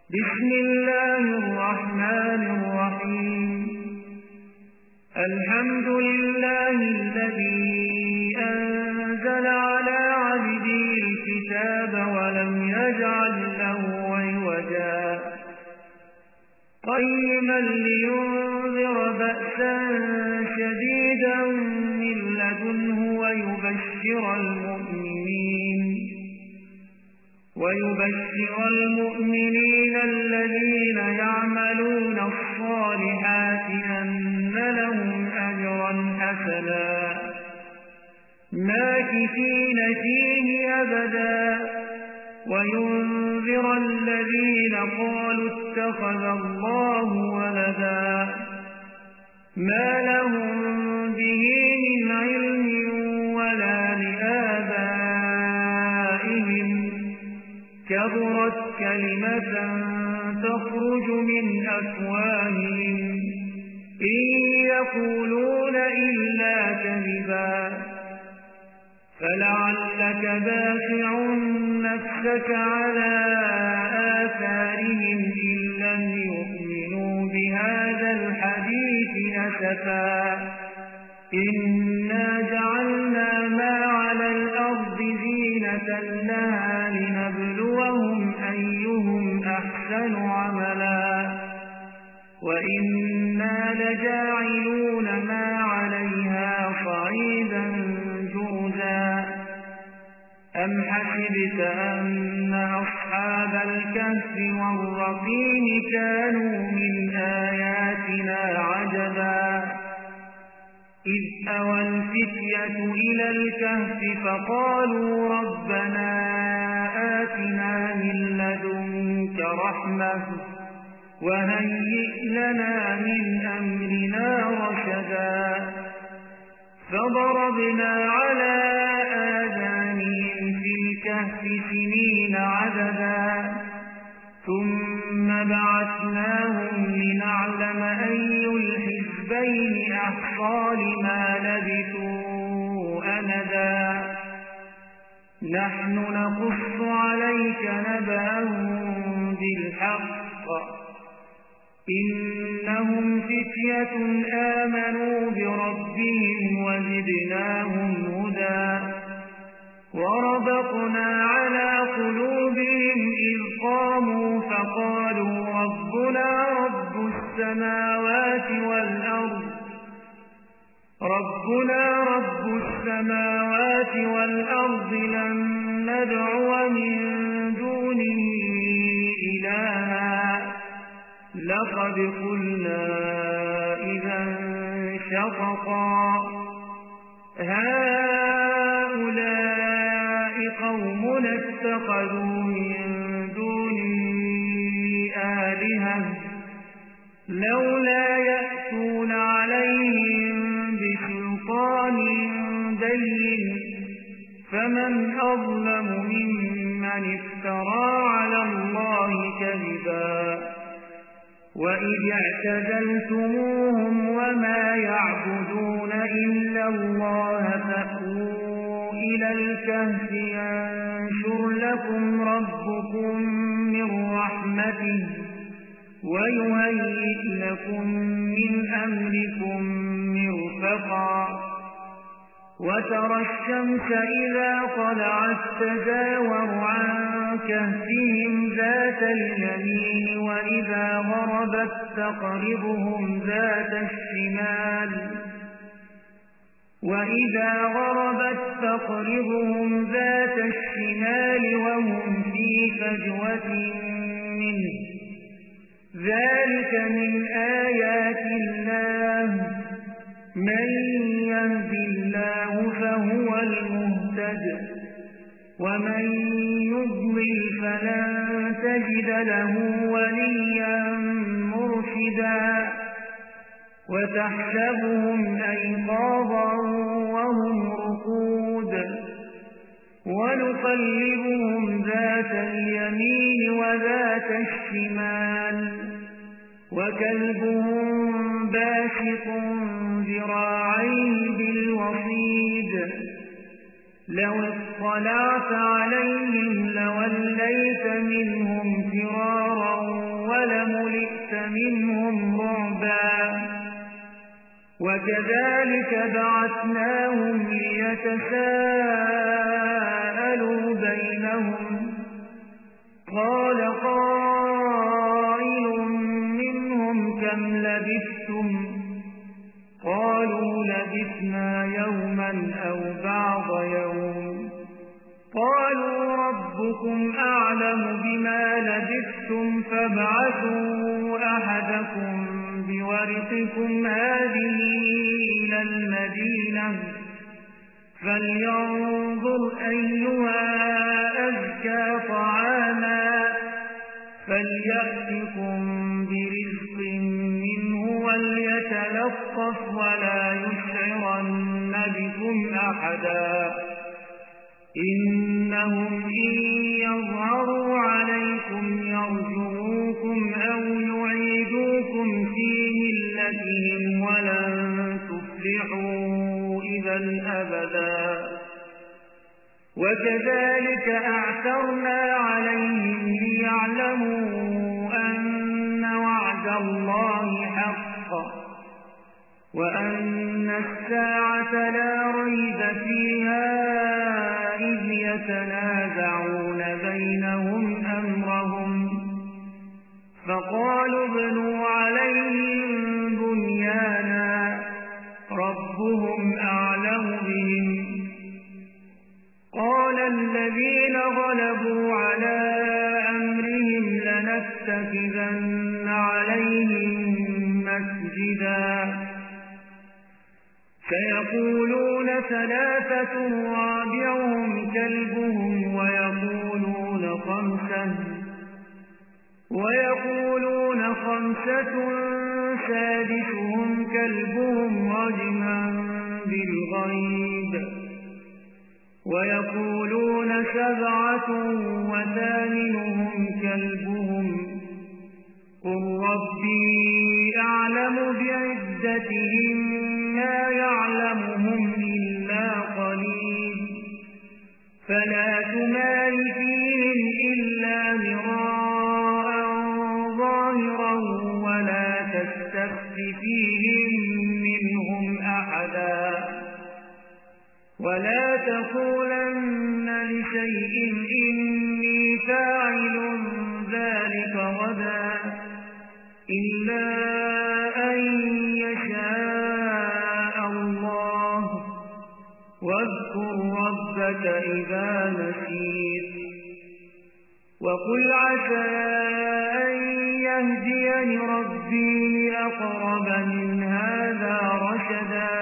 بسم الله الرحمن الرحيم الحمد لله الذي أنزل على عبده الكتاب ولم يجعل له عوجا قيما لينذر بأسا شديدا من لدنه ويبشر المؤمنين الذين يعملون الصالحات أن لهم أجرا حسنا ماكثين فيه أبدا وينذر الذين قالوا اتخذ الله ولدا ما لهم به من علم ولا لآبائهم كبرت كلمة تخرج من أفواههم إن يقولون إلا كذبا فلعلك باخع نفسك على آثارهم إن لم يؤمنوا بهذا الحديث أسفا إنا جعلنا ما على الأرض زينة لها لنبلوهم أيهم أحسن عملا وإنا لجاعلون ما عليها صعيدا جرزا أم حسبت أن أصحاب الكهف والرقيم كانوا من آياتنا عجبا إذ أوى الفتية إلى الكهف فقالوا ربنا آتنا من لدنك رحمة وهيئ لنا من أمرنا رشدا فضربنا على آذانهم في الكهف سنين عددا ثم بعثناهم لنعلم أي الحزبين أحصى لما لبثوا أمدا نحن نقص عليك نبأهم بالحق إنهم فتية آمنوا بربهم وزدناهم هدى وربطنا على قلوبهم إذ قاموا فقالوا ربنا رب السماوات والأرض لن ندعو من دونه إلها لقد قلنا إذا شططا هؤلاء قومنا اتخذوا من دونه آلهة لولا يأتون عليهم بسلطان بين فمن أظلم ممن افترى على الله كذبا وإذ اعتزلتموهم وما يعبدون إلا الله فأووا إلى الكهف ينشر لكم ربكم من رحمته ويهيئ لكم من أمركم مرفقا وترى الشمس إذا طلعت تزاور عن كهفهم ذات اليمين وإذا غربت تقرضهم ذات الشمال وهم في فجوة منه ذلك من آيات الله من يهد الله فهو المهتد ومن يضلل فلن تجد له وليا مرشدا وتحسبهم أيقاظا وهم رقود ونقلبهم ذات اليمين وذات الشمال وكلبهم باسط ذراعيه بالوصيد لو اطلعت عليهم لوليت منهم فرارا منهم رعبا وكذلك بعثناهم ليتساءلوا بينهم قال قائل منهم كم لبثتم قالوا لبثنا يوما أو بعض يوم قالوا ربكم أعلم بما لبثتم فابعثوا أحدكم بورقكم هذه إلى المدينة فلينظر أيها أزكى طعاما فليأتكم برزق منه وليتلطف ولا يشعرن بكم أحدا إنهم إن يظهروا عليكم يرجوكم أو يعيدوكم في ملتهم ولن تفلحوا إذا أبدا وكذلك أعثرنا عليهم ليعلموا أن وعد الله حق وأن الساعة لا ريب فيها إذ يتنازعون بينهم أمرهم فقالوا ابنوا عليهم بنيانا ربهم أعلم بهم قال الذين غلبوا على أمرهم لنتخذن عليهم مسجدا سيقولون ثلاثة رابعهم كلبهم ويقولون خمسة سادسهم كلبهم رجما بالغيب ويقولون سبعة وثامنهم كلبهم قل ربي أعلم بعدتهم ما يعلمهم إلا قليل فلا تمار فيهم إلا مراء ظاهرا ولا تستخف فيهم منهم أحدا ولا تقولن لشيء إني فاعل ذلك غدا إلا أن يشاء الله واذكر ربك إذا نسيت وقل عسى أن يهديني ربي لأقرب من هذا رشدا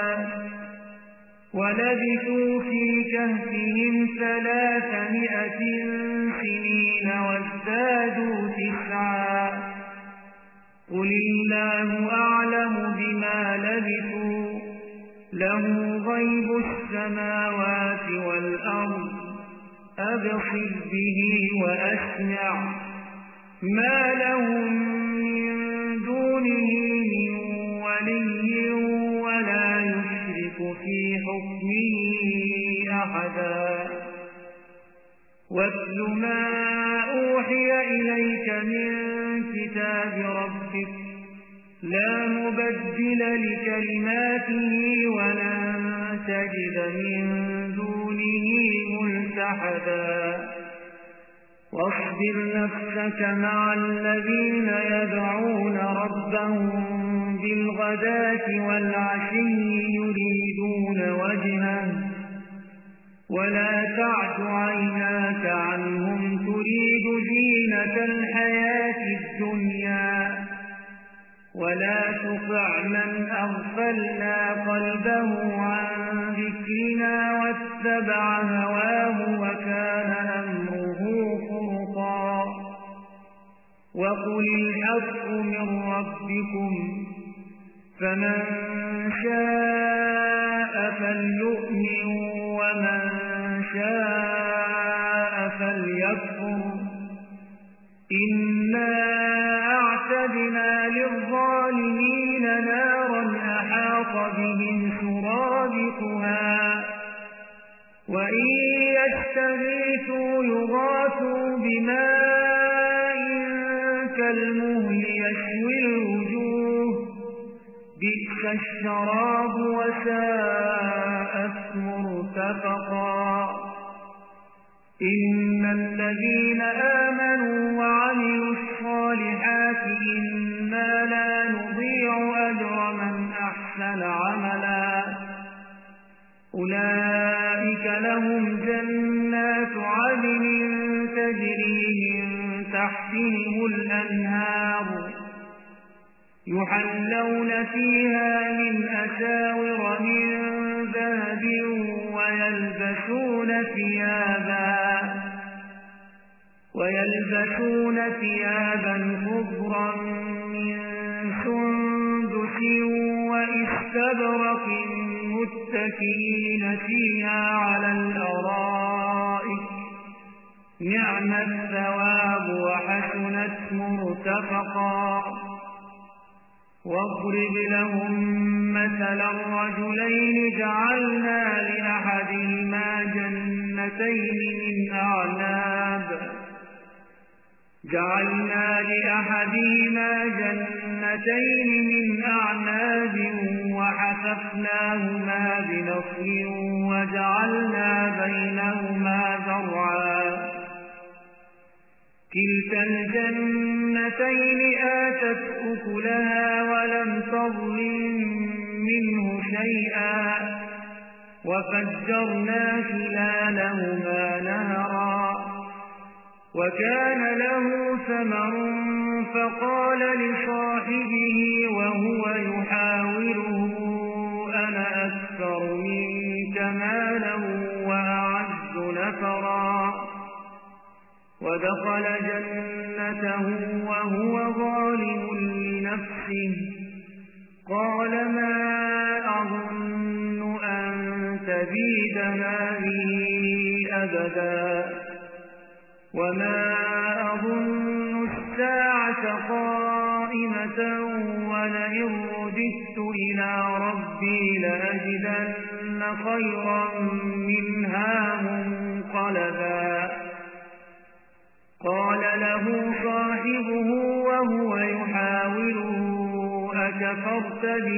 ولبثوا في كهفهم 300 سنين وازدادوا 9 قل الله أعلم بما لبثوا له غيب السماوات والأرض أبصر به وأسمع ما لهم من دونه من ولي ولا يشرك في حكمه أحدا واتل ما أوحي إليك من كتاب ربك لا مبدل لكلماته ولن تجد من دونه ملتحدا واصبر نفسك مع الذين يدعون ربهم بالغداة والعشي يريدون وجهه ولا تعد عيناك عنهم تريد زينة الحياة الدنيا ولا تطع من أغفلنا قلبه عن ذكرنا واتبع هواه وكان أمره فرطا وقل الحق من ربكم فمن شاء فليؤمن ومن شاء فليكفر إنا أعتدنا للظالمين نارا أحاط بهم سرادقها وإن يستغيثوا يغاثوا بماء كالمهل يشوي الوجوه بئس الشراب وساءت مرتفقا إن الذين آمنوا وعملوا الصالحات إنا لا نضيع أجر من أحسن عملا أولئك لهم جنات عدن تجري من تحتهم الأنهار يحلون فيها من أساور من ذهب ويلبسون ثيابا خضرا من سندس وإستبرق متكئين فيها على الأرائك نعم الثواب وحسنت مرتفقا واضرب لهم مثلا الرجلين جعلنا لأحدهما جنتين من أعناب وحففناهما بنخل وجعلنا بينهما زرعا كلتا الجنتين آتت أكلها ولم تظلم منه شيئا وفجرنا خلالهما نهرا وكان له ثمر فقال لصاحبه وهو يحاوره أنا أكثر منك مالا وأعز نفرا ودخل جنته وهو ظالم لنفسه قال ما أظن أن تبيد هذه أبدا وما أظن الساعة قائمة ولئن رددت إلى ربي لأجدن خيرا منها منقلبا قال له صاحبه وهو يحاوره أكفرت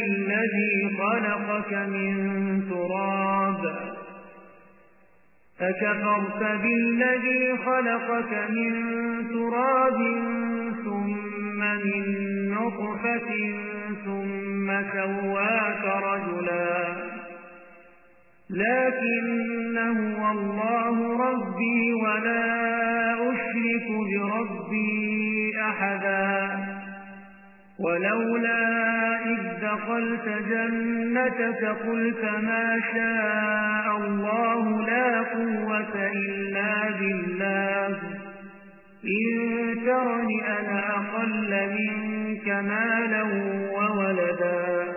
بالذي خلقك من تراب ثم من نطفة ثم سواك رجلا لكن هو الله ربي ولا أشرك بربي أحدا ولولا إذ دخلت جنتك قلت ما شاء الله لا قوة إلا بالله إن ترني أنا أقل منك مالا وولدا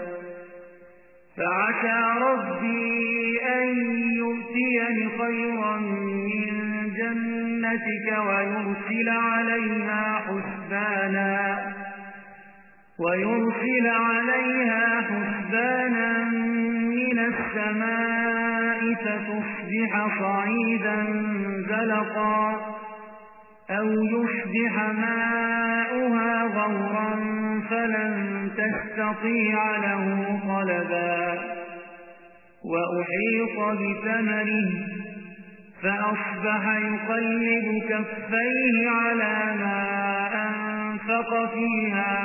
فعسى ربي أن يؤتيني خيرا من جنتك ويرسل عليها حسبانا من السماء فتصبح صعيدا زلقا أو يصبح ماؤها غورا فلن تستطيع له طلبا وأحيط بثمره فأصبح يقلب كفيه على ما أنفق فيها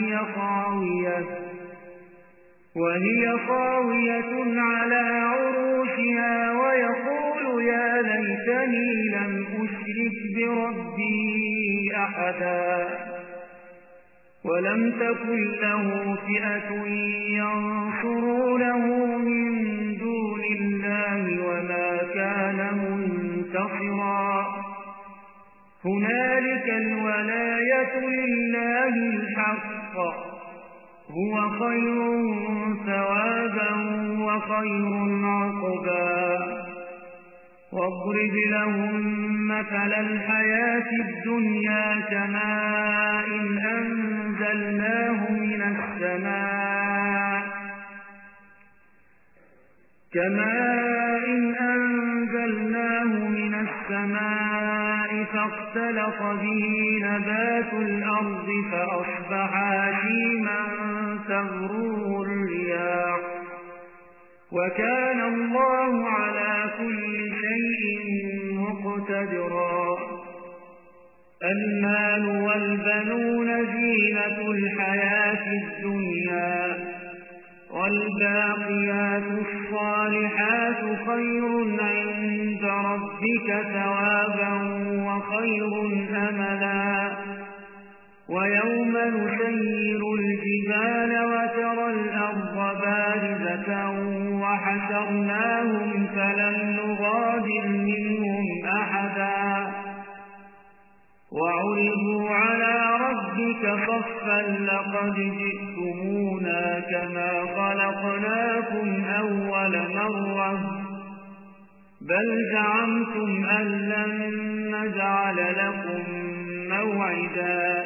وهي خاوية على عروشها ويقول يا ليتني لم أشرك بربي أحدا ولم تكن له فئة ينصرونه من دون الله وما كان منتصرا هنالك الولاية لله الحق هو خير ثوابا وخير عقبا واضرب لهم مثل الحياة الدنيا كماء أنزلناه من السماء فاختلط به نبات الأرض فأصبح هشيما تذروه الرياح وكان الله على كل شيء مقتدرا المال والبنون زينة الحياة الدنيا والباقيات الصالحات خير عند ربك ثوابا وخير أملا ويوم نسير الجبال وترى الأرض بارزة وحشرناهم فلم نغادر منهم أحدا وعرضوا على ربك صفا لقد جئتمونا كما خلقناكم أول مرة بل زعمتم أن لن نجعل لكم موعدا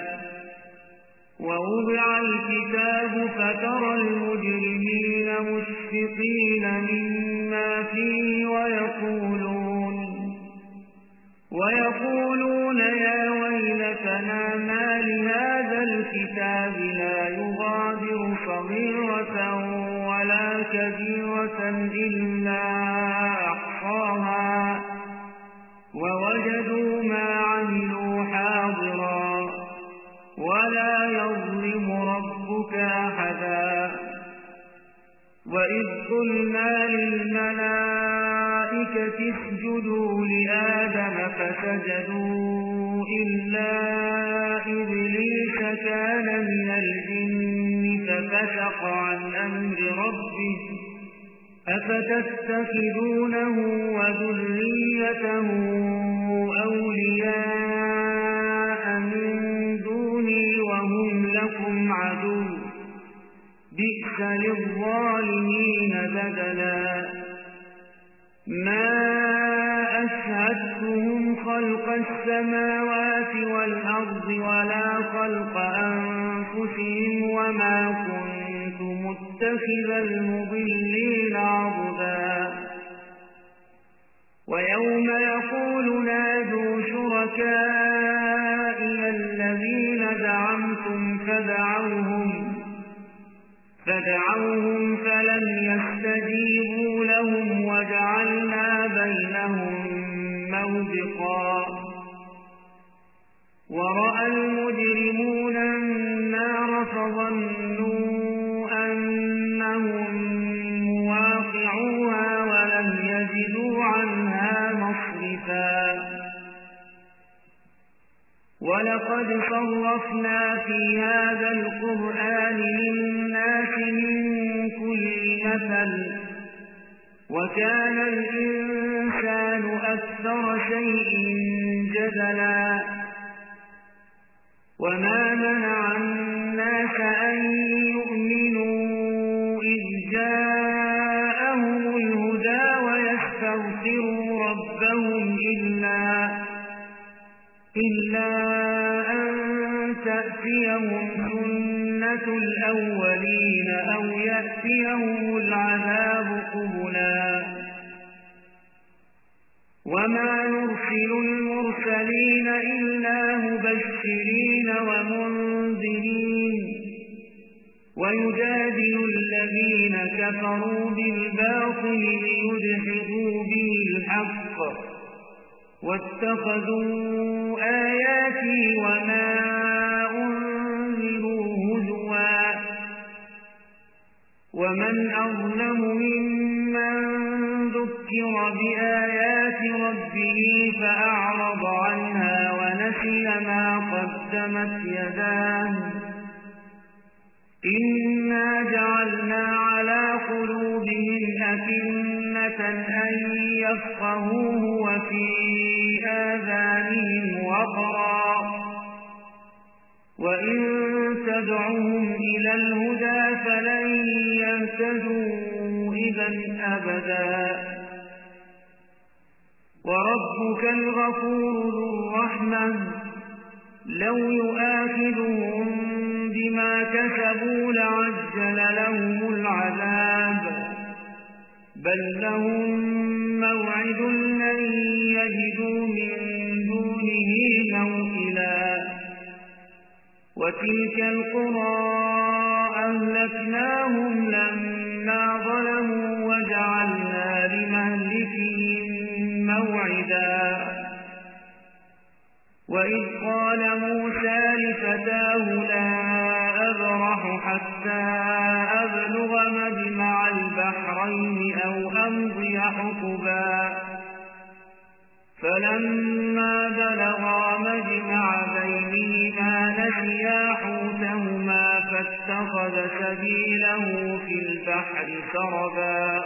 ووضع الكتاب فترى المجرمين مشفقين مما فيه ويقولون يا ويلتنا ما لهذا الكتاب لا يغادر صغيرة ولا كبيرة إلا أحصاها ووجدوا ما عملوا حاضرا ولا يظلم ربك أحدا وإذ قلنا للملائكة اسجدوا لآدم فسجدوا إلا إبليس كان من الجن ففسق عن أمر ربه أفتتخذونه وذريته أولياء من دوني وهم لكم عدو بئس للظالمين بدلا ما أشهدتهم خلق السماوات والأرض ولا خلق أنفسهم وما كنت متخذ المضلين عضدا ويوم يقول نادوا شركائي الذين زعمتم فدعوهم فلم يستجيبوا لهم وجعلنا بينهم موبقا ورأى المجرمون النار فظنوا أنهم مواقعوها ولم يجدوا عنها مصرفا ولقد صرفنا في هذا القرآن للناس من كل مثل وكان الإنسان أكثر شيء جدلا وما منع الناس أن يؤمنوا إذ جاءهم الهدى ويستغفروا ربهم إلا أن تأتيهم سنة الأولين أو يأتيهم العذاب قبلا وما نرسل المرسلين إلا مبشرين ومنذرين ويجادل الذين كفروا بالباطل ليدحضوا به الحق واتخذوا آياتي وما أنذروا هزوا ومن أظلم ممن ذكر بآيات ربه فأعرض عنها ونسي ما قدمت يداه إنا جعلنا على قلوبهم أكنة أن يفقهوه وفي آذانهم وقرا وإن تدعوهم إلى الهدى فلن يهتدوا إذا أبدا وربك الغفور ذو الرحمة لو يؤاخذهم بما كسبوا لعجل لهم العذاب بل لهم موعد لن يجدوا من دونه وتلك القرى أهلكناهم لما ظلموا وجعلنا لمهلكهم موعدا وإذ قال موسى لفتاه لا أبرح حتى أبلغ مجمع البحرين أو أمضي حقبا فلما بلغا مجمع بينهما نسيا حوتهما فاتخذ سبيله في البحر سربا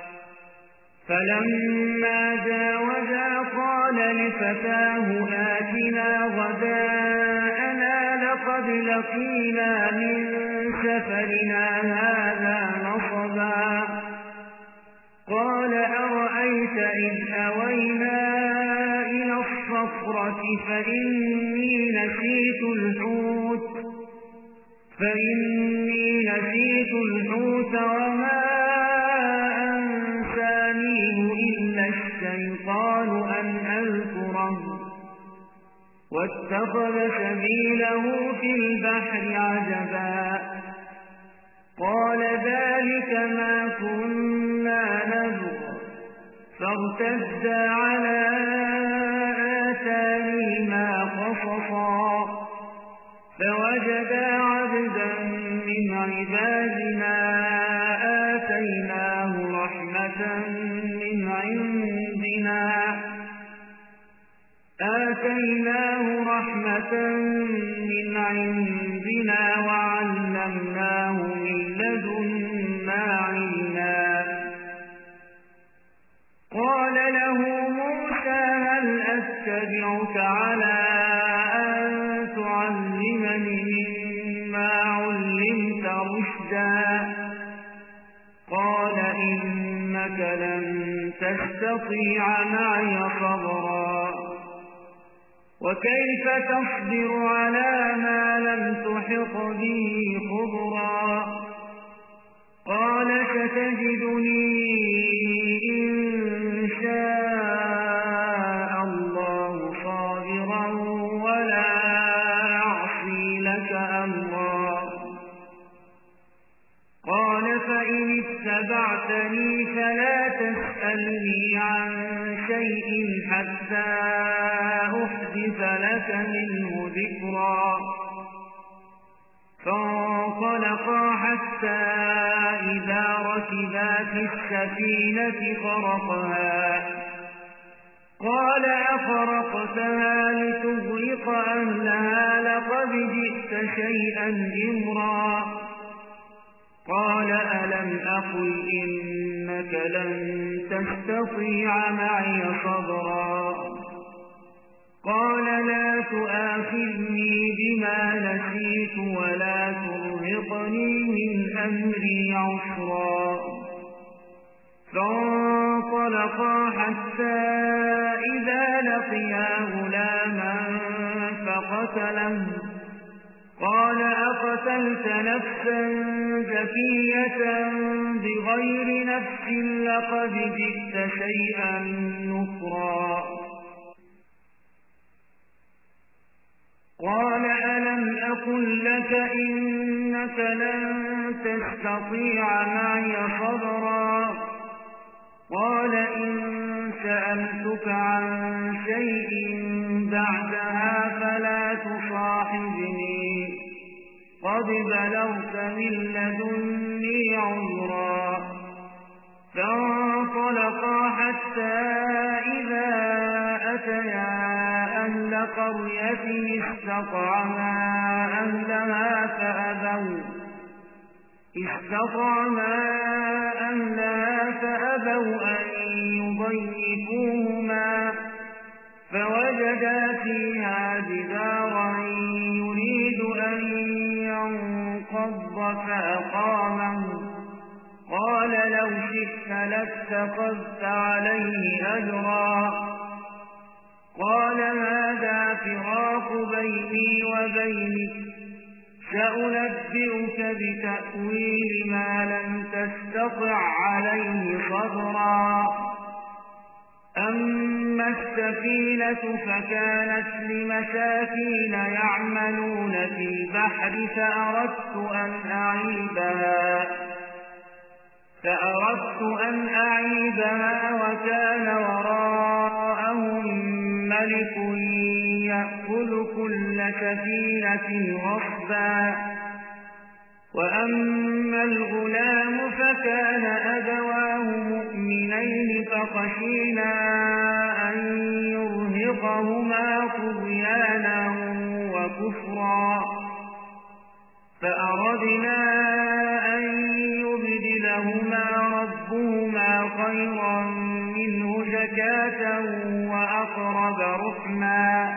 فلما جاوزا قال لفتاه آتنا غداءنا لقد لقينا من سفرنا هذا نصبا قال أرأيت إذ أوينا إلى الصخرة فإني نسيت الحوت وما أنسانيه إلا الشيطان أن أذكره واتخذ سبيله في البحر عجبا قال ذلك ما كنا نبغ فارتدا على آثارهما قصصا فوجدا عبدا من عبادنا آتيناه رحمة من عندنا وعلمناه من لدنا علما قال له موسى هل أتبعك على أن تعلمني مما علمت رشدا قال إنك لن تستطيع معي صبرا وكيف تصبر على ما لم تحط به خبرا قال ستجدني إن شاء الله صابرا ولا أعصي لك أمرا قال فإن اتبعتني فلا تسألني عن شيء حتى أحدث لك منه ذكرا فانطلقا حتى إذا ركبا في السفينة خرقها قال أخرقتها لتغرق أهلها لقد جئت شيئا إمرا قال ألم أقل إنك لن تستطيع معي صبرا قال لا تؤاخذني بما نسيت ولا ترهقني من أمري عسرا فانطلقا حتى إذا لقيا غلاما فقتله قال أقتلت نفسا زكية بغير نفس لقد جئت شيئا نكرا قال ألم أقل لك إنك لن تستطيع معي صبرا قال إن سألتك عن شيء بعدها فلا تصاحبني قد بلغت من لدني عذرا فانطلقا حتى إذا أتيا أهل قرية استطعما أهلها فأبوا أن يضيفوهما فوجدا فيها جدارا يريد أن ينقض فأقامه قال لو شئت لاتخذت عليه أجرا قال هذا فراق بيني وبينك سأنبئك بتأويل ما لم تستطع عليه صبرا أما السفينة فكانت لمساكين يعملون في البحر فأردت أن أعيبها وكان وراءهم ملك يأخذ كل سفينة غصبا. وأما الغلام فكان أبواه مؤمنين فخشينا أن يرهقهما طغيانا وكفرا فأردنا أن يبدلهما ربهما خيرا منه زكاة وأقرب رحما.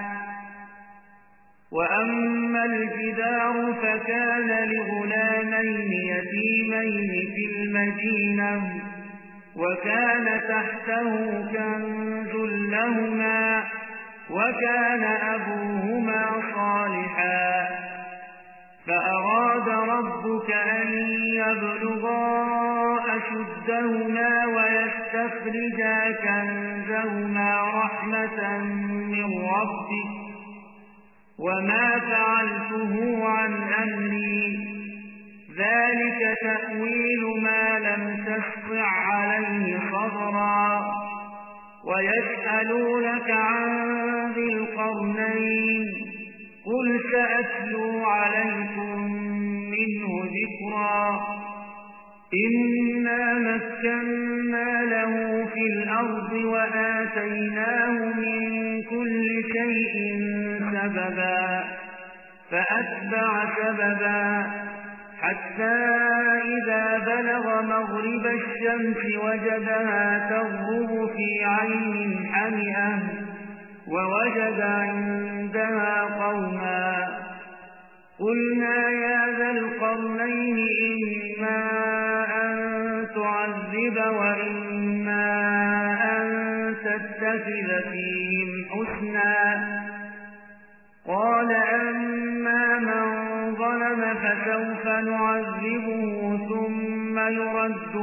وأما الجدار فكان لغلامين يتيمين في المدينة وكان تحته كنز لهما وكان أبوهما صالحا فأراد ربك أن يبلغا أشدهما ويستخرجا كنزهما رحمة من ربك وما فعلته عن أمري ذلك تأويل ما لم تستطع عليه صبرا. ويسألونك عن ذي القرنين قل سأتلو عليكم منه ذكرا. إنا مكنا له في الأرض وآتيناه من كل شيء سببا فأتبع سببا حتى إذا بلغ مغرب الشمس وجدها تغرب في عين حمئة ووجد عندها قوما قلنا يا ذا القرنين إما أن تعذب وإما أن تتخذ فيهم حسنا. قال أما من ظلم فسوف نعذبه ثم يرد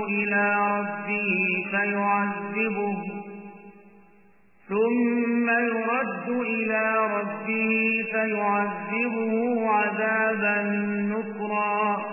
إلى ربه فيعذبه عذابا نكرا.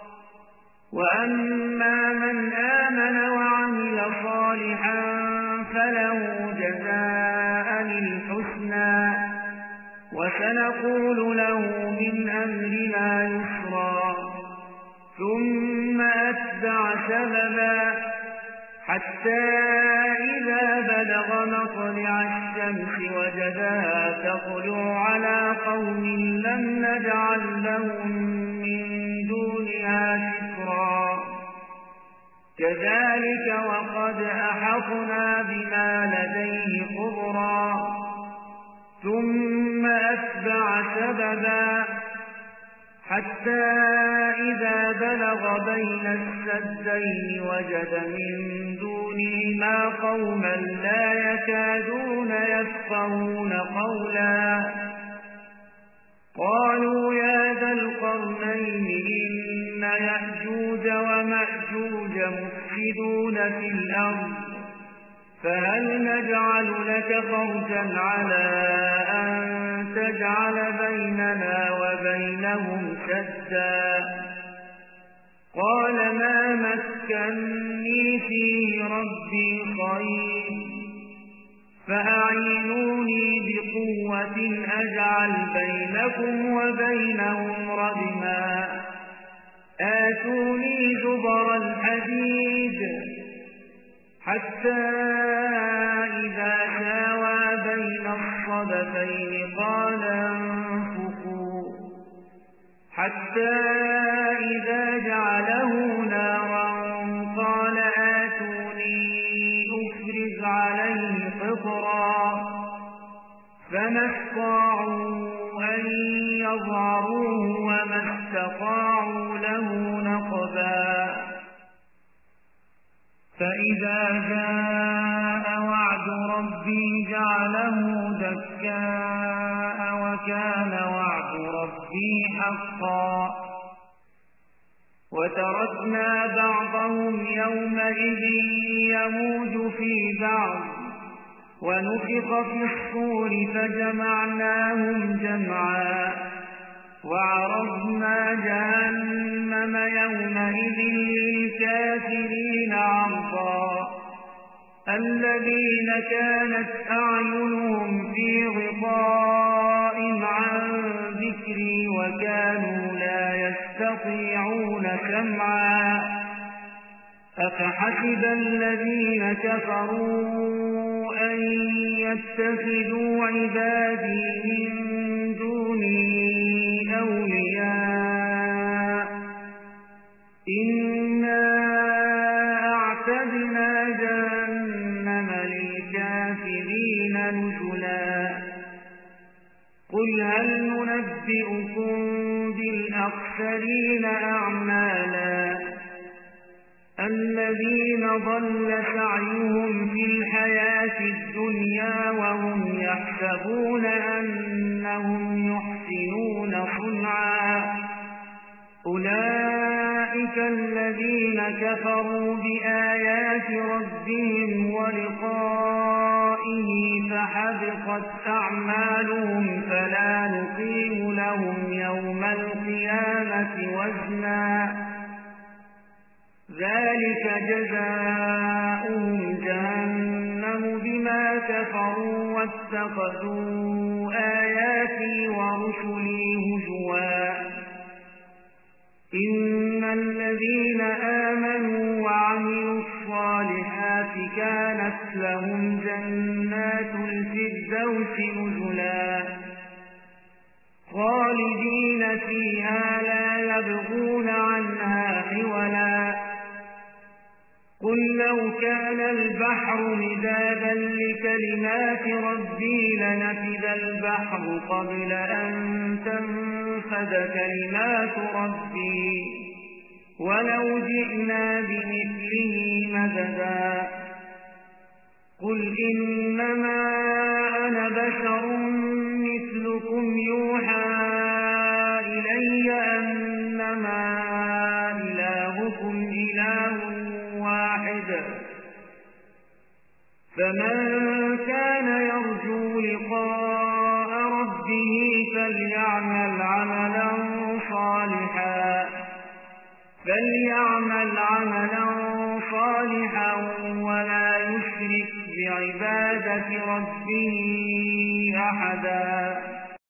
وأما من آمن وعمل صالحا فله جزاء الحسنى وسنقول له من أمرنا يسرا. ثم أتبع سببا حتى إذا بلغ مطلع الشمس وجدها تطلع على قوم لم نجعل لهم من دونها سترا. كذلك وقد أحطنا بما لديه خبرا. ثم أتبع سببا حتى إذا بلغ بين السدين وجد من دونهما قوما لا يكادون يفقهون قولا. قالوا يا ذا القرنين إن يأجوج ومأجوج مفسدون في الأرض فهل نجعل لك خرجا على أن تجعل بيننا وبينهم سدا. قال ما مكني فيه ربي خير فأعينوني بقوة أجعل بينكم وبينهم ردما. آتوني زبر الحديد حتى إذا ساوى بين الصدفين قال انفخوا حتى إذا جعله نارا قال آتوني أفرغ عليه قطرا. فما استطاعوا أن يظهروه وما استطاعوا له نقبا. فإذا جاء وعد ربي جعله دكاء وكان وعد ربي حقا. وتركنا بعضهم يومئذ يموج في بعض ونفخ في الصور فجمعناهم جمعا وعرضنا جهنم يومئذ للكافرين عرضا الذين كانت أعينهم في غطاء عن ذكري وكانوا لا يستطيعون سمعا أفحسب الذين كفروا أن يتخذوا عبادي من دوني أولياء إنا أعتدنا جهنم للكافرين نزلا قل هل ننبئكم بالأخسرين أعمالا الذين ضل سعيهم في الحياة الدنيا وهم يحسبون أنهم يحسنون صنعا أولئك الذين كفروا بآيات ربهم ولقائه فحبطت أعمالهم فلا نقيم لهم يوم القيامة وزنا ذلك جزاؤهم جهنم بما كفروا واتخذوا آياتي ورسلي هزوا إن الذين آمنوا وعملوا الصالحات كانت لهم جنات الفردوس نزلا خالدين فيها لا يبغون عنها حولا قل لو كان البحر مدادا لكلمات ربي لنفد البحر قبل أن تنفد كلمات ربي ولو جئنا بمثله مددا قل إنما أنا بشر مثلكم يوحى إلي أنما إلهكم إله واحد فمن كان يرجو لقاء ربه فليعمل عملا صالحا ولا يشرك بعبادة ربه أحدا